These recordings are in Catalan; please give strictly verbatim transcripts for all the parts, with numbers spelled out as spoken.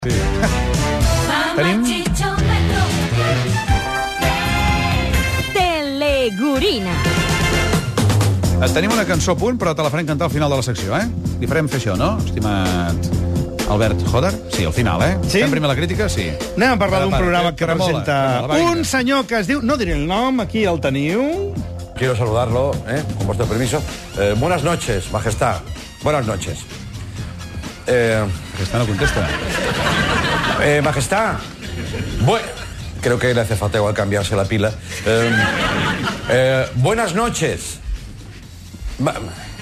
Sí. Tenim... Telegorina. Tenim una cançó a punt, però te la farem cantar al final de la secció, eh? Li farem fer això, no, estimat Albert Joder? Sí, al final, eh? Sí? Fem primer la crítica? Sí. Anem a parlar d'un programa que Cremola, presenta Cremola, va, un senyor que es diu... No diré el nom, aquí el teniu. Quiero saludarlo, ¿eh? Con vuestro permiso. Eh, buenas noches, majestad. Buenas noches. Eh, Majestad no contesta. eh, majestad. Bueno, creo que le hace falta igual cambiarse la pila. Eh, eh, buenas noches. Va-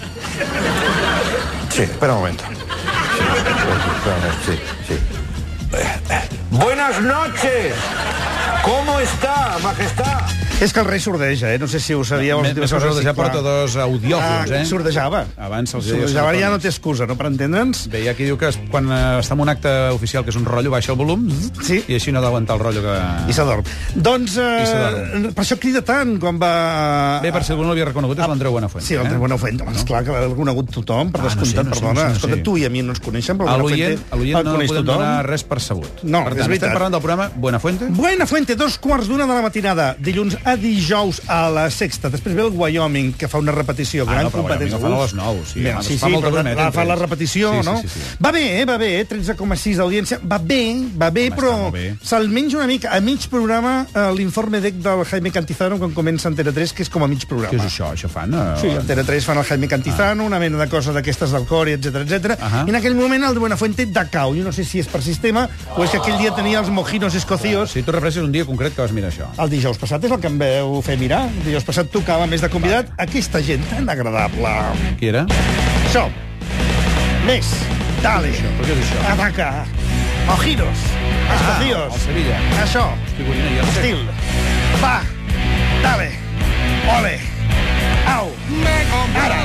Sí, espera un momento. Espera un momento, sí, sí. Eh, eh, Buenas noches. ¿Cómo está, majestad? És que el rei sordeja, eh? No sé si ho sabíeu. Més que sordejar porta dos audiòfons, eh? Sordejava. Abans se'ls deia Sordejava, ja no té sordofonis. excusa, no? Per entendre'ns. Bé, hi ha qui diu que es- quan eh, està en un acte oficial, que és un rotllo, baixa el volum, Sí. i així no ha d'aguantar el rotllo que... I s'adorm. Doncs, I eh, s'adorm. per això crida tant quan va... Bé, per si algú no l'havia reconegut, és l'Andreu Buenafuente. Sí, l'Andreu Buenafuente. Home, esclar que l'ha conegut tothom, per Ah, no sé, descomptat, no sé, perdona. no sé, no Escolta, sé. tu i a mi no ens coneixem, però A Buenafuente l'oient a l'oient el no coneix podem tothom. donar res per sabut. No, per és tant, veritat. estem parlant del programa Buenafuente? Buenafuente, dos quarts d'una de la matinada, dilluns a dijous a la sexta. Després ve el Wyoming, que fa una repetició. Ah, gran no, però competència. Wyoming ho fan a les nou, sí. Bé, Home, sí, es fa sí, molta però brometa la, entre fa la ells. repetició, Sí, sí, no? sí, sí. Va bé, eh, va bé, tretze coma sis d'audiència. Va bé, va bé, Home, però està molt bé. se'l menja una mica. A mig programa, eh, l'informe d'E C del Jaime Cantizano, quan comença Antena tres, que és com a mig programa. Què és això? Això fan? Eh? Sí, Antena tres fan el Jaime Cantizano, una mena de cosa d'aquestes del cor, etcètera, etcètera. Ahà. I en aquell moment el de Buenafuente decau. Jo no sé si és per sistema o és que aquell dia tenia els mojinos escocíos. Si tu refereixes un dia concret que vas mirar això. El dijous passat és el que em veu fer mirar. El dijous passat tocava més de convidat aquesta gent tan agradable. Qui era? Això. Més. Dale. Però què és això? Ataca. Mojinos. Escocíos. el Sevilla. Això. Figurina, jo no sé. Estil. Va. Dale. Ole. Au. Ara.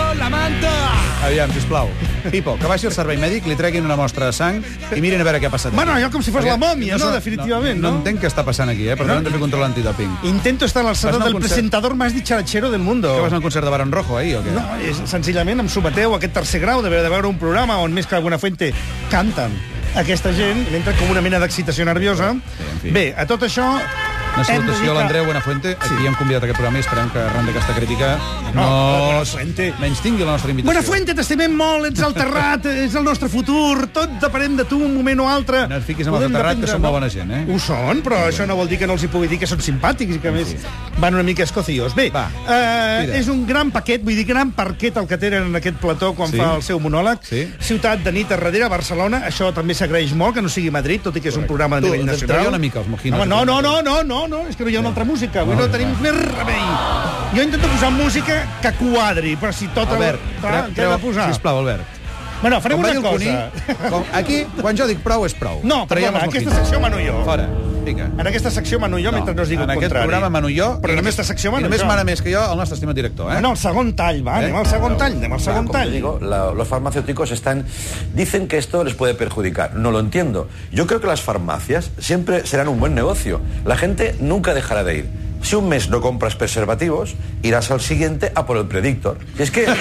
Aviam, sisplau. Pipo, que baixi el servei mèdic, li treguin una mostra de sang i mirin a veure què ha passat. Bueno, aquí. allò com si fos Perquè la mòmia, no? sé- Definitivament, no? no? No entenc què està passant aquí, eh? Per tant, hem de fer control antidoping. Intento estar a l'alçada Vas anar a del un concert? presentador más dicharachero del mundo. Que vas anar a un concert de Barón Rojo, ahir, o què? No, és, senzillament em someteu a aquest tercer grau d'haver de veure un programa on més que Buenafuente canten aquesta gent, entra com una mena d'excitació nerviosa. Sí, en fi. Bé, a tot això... Una hem de dir salutació a que- l'Andreu Buenafuente. Aquí Sí. hem convidat a aquest programa i esperem que arran d'aquesta crítica no, No, Buenafuente. menys tingui la nostra invitació. Buenafuente, t'estimem molt, ets el terrat, és el nostre futur, tot depenem de tu un moment o altre. No et fiquis amb els Podem de Terrat, que dependre, són molt bona gent, eh? Ho són, però això no vol dir que no els hi pugui dir que són simpàtics i que a més van una mica escocíos. Bé, Va, eh, mira. és un gran paquet, vull dir, gran parquet el que tenen en aquest plató quan Sí. fa el seu monòleg. Sí. Ciutat de nit a darrere, Barcelona, això també s'agraeix molt, que no sigui Madrid, tot i que és un programa a Tu, nivell nacional. treu una mica els mojinos. Home, no, no, no, no, no, no, és que no hi ha una altra música, avui no, No, tenim va. més remei. Jo intento posar música que quadri, però si tot... Albert, Clar, treu, què he de posar? sisplau, Albert. Bueno, farem Com va una dir el cosa. Cuní, com, aquí, quan jo dic prou, és prou. No, Traiem perdona, els aquesta mojinos. secció mano jo. Fora, vinga. En aquesta secció mano jo, mentre no es digui en el aquest contrari. programa mano jo, Però i en només- aquesta secció i mano només jo. mana més que jo el nostre estimat director, eh? No, el segon tall, va, ¿Eh? anem al segon tall, anem al segon Como tall. te digo, la- los farmacéuticos están dicen que esto les puede perjudicar. No lo entiendo. Yo creo que las farmacias siempre serán un buen negocio. La gente nunca dejará de ir. Si un mes no compras preservativos, irás al siguiente a por el Predictor. Y es que... A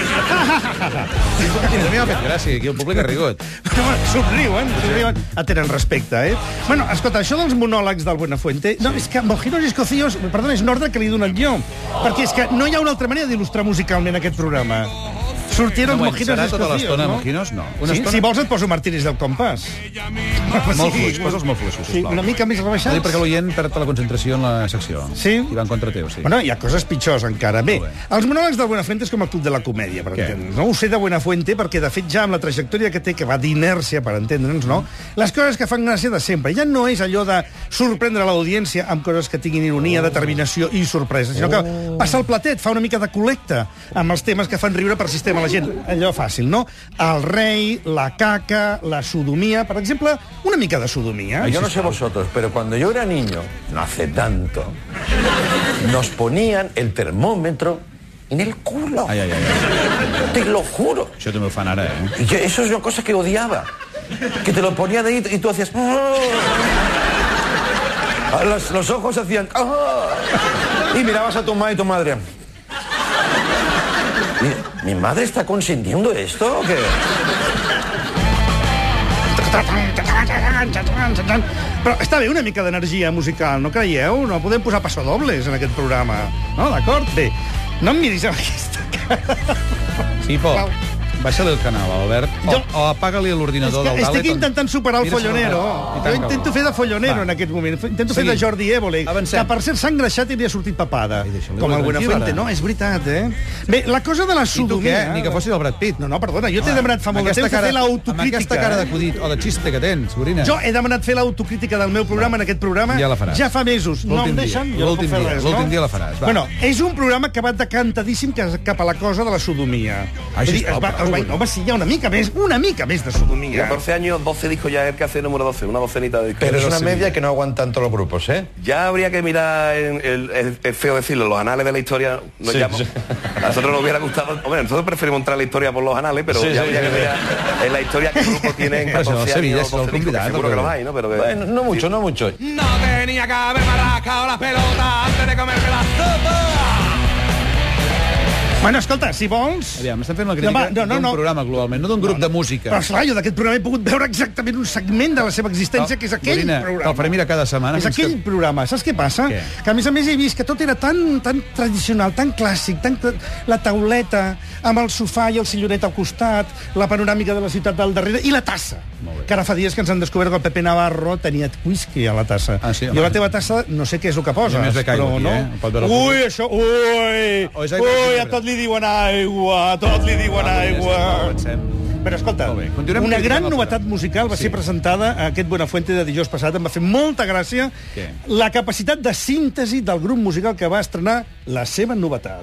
mi m'ha fet gràcia, aquí el públic ha rigut. Somriuen, somriuen. Ah, tenen respecte, eh? Bueno, escolta, això dels monòlegs del Buenafuente... No, és que Mojinos Escocíos, perdona, és un ordre que li he donat jo. Perquè és que no hi ha una altra manera d'il·lustrar musicalment aquest programa. Sortien els No, Mojinos serà tota Escocíos, l'estona no? Mojinos? No. Una Sí, estona- si vols et poso Martínez del Compàs. Molt fluix, posa'ls molt fluixos, Sí, sisplau. una mica més rebaixats. Ho dic perquè l'oient perd la concentració en la secció. Sí? I va en contra teu, sí. Bueno, hi ha coses pitjors encara. Bé, Molt bé. els monòlegs del Buenafuente és com el Club de la Comèdia, per Què? entendre'ns. No ho sé de Buenafuente perquè, de fet, ja amb la trajectòria que té, que va d'inèrcia, per entendre'ns, no? Les coses que fan gràcia de sempre. Ja no és allò de sorprendre l'audiència amb coses que tinguin ironia, determinació i sorpresa, sinó que passa el platet, fa una mica de col·lecta amb els temes que fan riure per sistema a la gent. Allò fàcil, no? El rei, la caca, la sodomia... Per exemple, una mica de sodomia. Yo no sé vosotros, pero cuando yo era niño, no hace tanto, nos ponían el termómetro en el culo. Ai, ai, ai, ai. Te lo juro. Això també ho fan ara, eh? Y que eso es una cosa que odiaba. Que te lo ponían ahí y tú hacías... Los, los ojos hacían... Y mirabas a tu madre y tu madre... ¿Mi, ¿Mi madre está consintiendo esto o qué? xan, xan, xan, xan, xan. Però està bé una mica d'energia musical, no creieu? No podem posar passadobles en aquest programa. No, d'acord? Bé, no em miris amb aquesta cara. Sí, Pol. Baixa-li el canal, Albert, o, Jo- o apaga-li l'ordinador del Dalet. Estic intentant superar el Mira, follonero. i Jo tanca'l. intento fer de follonero Va. en aquest moment. Intento fer Seguim. de Jordi Évole, Avancem. que per cert s'ha engreixat i li ha sortit papada. Ai, deixa'm-li Com el tranquil, Buenafuente, ara. no? És veritat, eh? Bé, la cosa de la I tu què? sodomia... Ni que fossis el Brad Pitt. No, no, perdona, jo t'he demanat fa Amb molt de aquesta temps de cara- fer l'autocrítica. Amb aquesta cara eh? d'acudit o de xiste que tens, Gorina. Jo he demanat fer l'autocrítica del meu programa en aquest programa Ja la faràs. ja fa mesos. No L'últim em deixen, dia, jo no puc l'últim fer dia, res, l'últim no? dia la faràs, va. Bueno, és un programa que va decantadíssim que- cap a la cosa de la sodomia. Ai, Vull dir, sisplau, es va, prou, es va, Gorina. home, sí, hi ha una mica més, una mica més de sodomia. catorce años, doce discos ya es el que hace el número doce, una docenita de discos. Pero es una media que no aguantan todos los grupos, ¿eh? Ya habría que mirar, en el, es, es feo decirlo, los anales de la historia. Nos Sí, llama- sí. A nosotros nos hubiera gustado. Hombre, nosotros preferimos entrar en la historia por los anales, pero Sí, ya sí, habría sí, que sí. mirar en la historia que grupos tienen Pero si no, catorce Sevilla años, es lo doce discos, que convidado, seguro que pero- los hay, ¿no? Pero que- Bueno, no mucho, no mucho. No tenía que haberme rascado la pelota antes de comerme la sopa. Bueno, escolta, si vols... Aviam, estem fent la No, crítica va, no, no, d'un no. programa globalment, no d'un grup de música. Però, esclar, jo d'aquest programa he pogut veure exactament un segment de la seva existència, que és aquell Gorina, programa. te'l faré mirar cada setmana. És fins aquell que- programa. Saps què passa? Què? Que, a més a més, he vist que tot era tan, tan tradicional, tan clàssic, tan, la tauleta, amb el sofà i el sillonet al costat, la panoràmica de la ciutat al darrere, i la tassa. Molt bé. Que ara fa dies que ens han descobert que el Pepe Navarro tenia whisky a la tassa. Ah, sí, jo home. la teva tassa no sé què és el que poses, I a més ve però Cairo aquí, no... eh? Pot veure el Ui, públic. això... Ui! O és aigua Ui, de a tot li diuen aigua, a tot li diuen Ah, aigua. avancem. Però escolta, Molt bé, continuem una criticant gran el novetat programa. musical va Sí. ser presentada a aquest Buenafuente de dijous passat. Em va fer molta gràcia Què? la capacitat de síntesi del grup musical que va estrenar la seva novetat.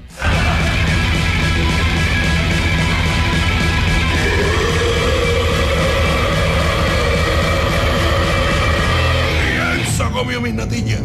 Se comió mis natillas.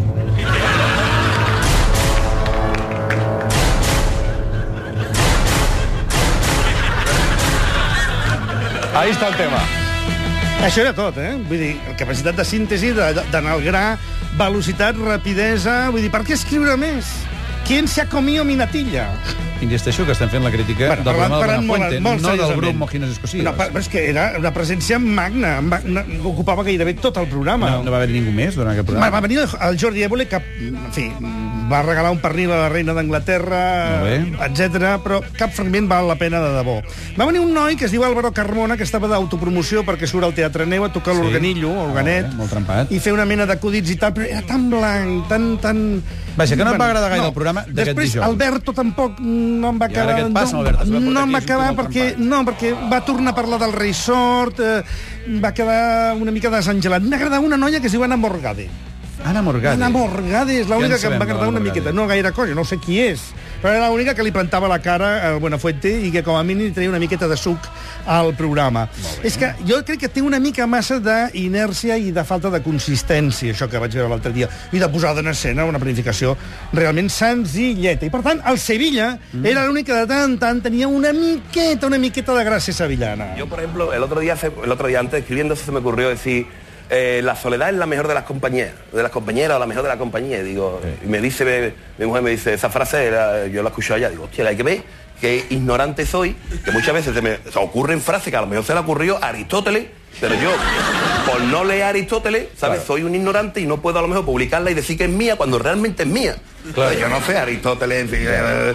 Ahí está el tema. Això era tot, eh? Vull dir, capacitat de síntesi, de- de- d'anar al gra, velocitat, rapidesa... Vull dir, per què escriure més? ¿Quién se ha comido mi natilla? Insisteixo que estem fent la crítica Bueno, del programa del molt, Buenafuente, molt no del seriosament. grup Mojinos Escocidos. No, però és que era una presència magna, ma- no, ocupava gairebé tot el programa. No, no va haver ningú més durant aquest Va, programa. va venir el Jordi Évole, que, en fi, va regalar un pernil a la reina d'Anglaterra, Molt etcètera, però cap fragment val la pena de debò. Va venir un noi que es diu Álvaro Carmona, que estava d'autopromoció perquè surt al Teatre Neu a tocar Sí. l'organillo, organet, Molt bé, molt trempat. i fer una mena d'acudits i tal, però era tan blanc, tan... tan... Vaja, que no em va agradar gaire el programa d'aquest Després, dijous. Alberto tampoc no em va I ara acabar... què et passa, no, Alberto? Es va portar no em va aquí, és un acabar tio molt perquè... trempat. No, perquè va tornar a parlar del resort, eh, va quedar una mica desangelat. M'agrada una noia que es diu Ana Morgade. Anna Morgade. Anna Morgade és l'única Què en que em va sabem de agradar l'Anna una Morgade? miqueta. No gaire cosa, no sé qui és. Però era l'única que li plantava la cara al Buenafuente i que com a mínim tenia una miqueta de suc al programa. És que jo crec que té una mica massa d'inèrcia i de falta de consistència, això que vaig veure l'altre dia, i de posada en escena, una planificació realment senzilleta. I per tant, el Sevilla mm. era l'únic que de tant en tant tenia una miqueta, una miqueta de gràcia sevillana. Yo, por ejemplo, el otro día, hace- el otro día antes escribiendo se me ocurrió decir eh, la soledad es la mejor de las compañeras, de las compañeras o la mejor de la compañía. Y digo, y me dice mi, mi mujer me dice esa frase, era- yo la escucho allá, digo, hostia, hay que ver que ignorante soy, que muchas veces se me se ocurren frases que a lo mejor se le ocurrió a Aristóteles, pero yo, por no leer a Aristóteles, ¿sabes? Claro. Soy un ignorante y no puedo a lo mejor publicarla y decir que es mía cuando realmente es mía. Claro. Yo no sé, Aristóteles, en fin, eh,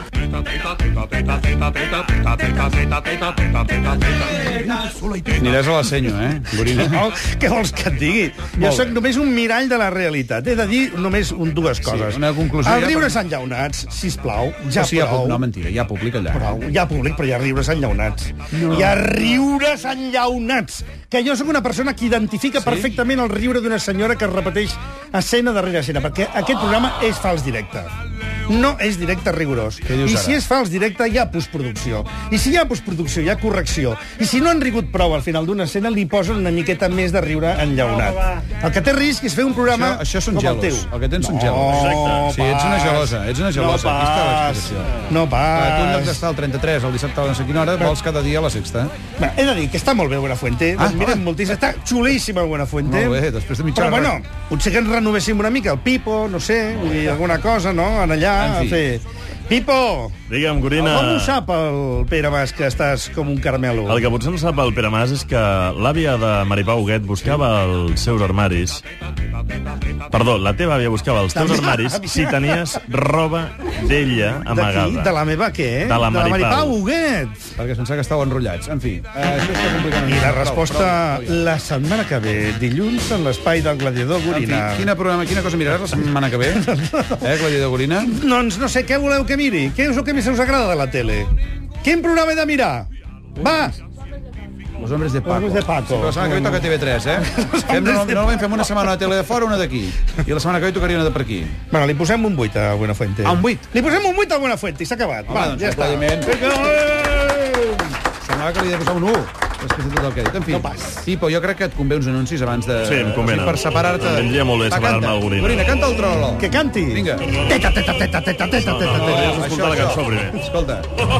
Aniràs a la senyo, eh, Gorina? No, què vols que et digui? Jo Molt sóc bé. només un mirall de la realitat. He de dir només un, dues coses. una conclusió Els ja riures per- enllaunats, sisplau, ja O sigui, hi ha prou. públic, no, mentira, hi ha públic allà. Prou, hi ha públic, però hi ha riures enllaunats. No. Hi ha riures enllaunats. Que jo sóc una persona que identifica sí? perfectament el riure d'una senyora que es repeteix escena darrere escena, perquè aquest programa és fals directe. No és directe rigorós. Què dius I ara? si és fals directe, hi ha postproducció. I si hi ha postproducció, hi ha correcció. I si no han rigut prou al final d'una escena, li posen una miqueta més de riure enllaunat. El que té risc és fer un programa Això, això són com el gelos. teu. El que tens són No, gelos. Exacte. Sí, ets una pas. gelosa, ets una gelosa. No Aquí està pas. l'explicació. No pas. Tu en lloc d'estar al trenta-tres, el dissabte a no sé quina hora, vols cada dia a la sexta. Bé, he de dir que està molt bé Buenafuente. Ah, Ah, mirem home. moltíssim. Està xulíssim el Buenafuente. Molt bé, després de mitja Però, hora. bueno, potser que ens renovéssim una mica el Pipo, no sé, vull dir, alguna cosa, no? En allà, En fi. a fer... Pipo! Digue'm, Gorina... Com ho sap el Pere Mas que estàs com un caramelo? El que potser no sap el Pere Mas és que l'àvia de Maripau Huguet buscava els seus armaris... Perdó, la teva àvia buscava els teus armaris si tenies roba d'ella amagada. D'aquí? De la meva què? De la De la Maripau. Maripau Huguet. Perquè es pensava que estàveu enrotllats. En fi, eh, això està complicant. I la resposta la setmana que ve, dilluns, en l'espai del Gladiador En fi, Gorina. quina, programa, quina cosa miraràs la setmana que ve? Eh, Gladiador Gorina? Doncs no sé, què voleu que miri? Què és el que més us agrada de la tele? Quin programa he de mirar? Va! Los hombres de Paco. Los hombres de Paco. Sí, però la setmana que ve toca T V tres, eh? Fem, no, normalment fem una setmana a tele de fora, una d'aquí. I la setmana que ve tocaria una de per aquí. Bueno, li posem un vuit a Buenafuente. Ah, un vuit? Li posem un vuit a Buenafuente i s'ha acabat. Home, Va, doncs, ja està. aplaudiment. Semblava que li he de posar un u. Després de tot el que he dit. En fi, No pas. Pipo, jo crec que et convé uns anuncis abans de... Sí, em convenen. Per separar-te... Em vindria molt bé Va, separar-me canta. del Gorina. Gorina, canta el trololó. Que canti. Vinga. Teta, teta, teta, teta, teta, No, teta. no, no, has d'escoltar la cançó primer. Escolta.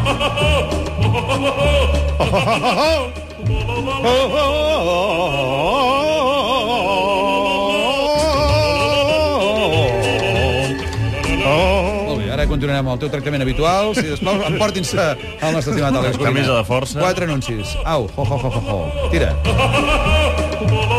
Molt bé, ara continuarem amb el teu tractament habitual. Si desplau, emportin-se al nostre estimat Àlex Gorina. Camisa de força. Quatre anuncis. Au, ho, ho, ho, ho, ho. Tira.